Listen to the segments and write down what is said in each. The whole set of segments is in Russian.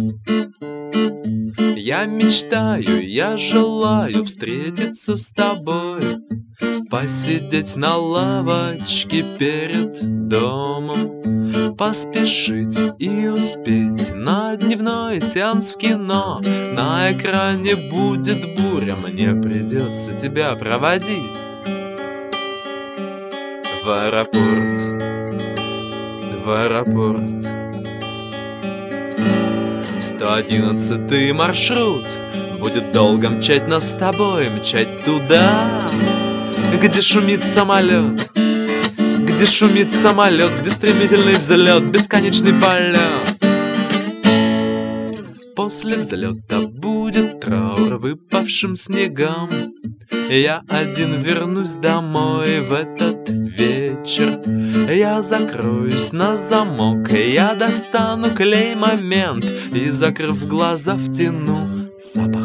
Я мечтаю, я желаю встретиться с тобой, посидеть на лавочке перед домом, поспешить и успеть на дневной сеанс в кино. На экране будет буря, мне придется тебя проводить в аэропорт, в аэропорт. 111-й маршрут будет долго мчать нас с тобой, мчать туда, где шумит самолет, где шумит самолет, где стремительный взлет, бесконечный полет. После взлета будет траур выпавшим снегам. Я один вернусь домой в этот вечер. Я закроюсь на замок, я достану клей-момент и, закрыв глаза, втяну запах.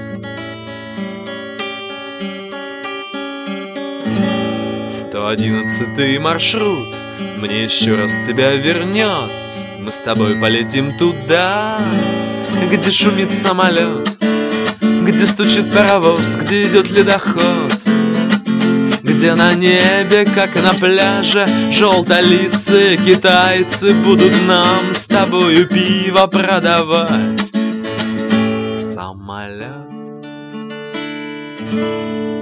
«111-й маршрут мне еще раз тебя вернет. Мы с тобой полетим туда, где шумит самолет, где стучит паровоз, где идет ледоход, где на небе, как на пляже, желтолицые китайцы будут нам с тобою пиво продавать. Самолет.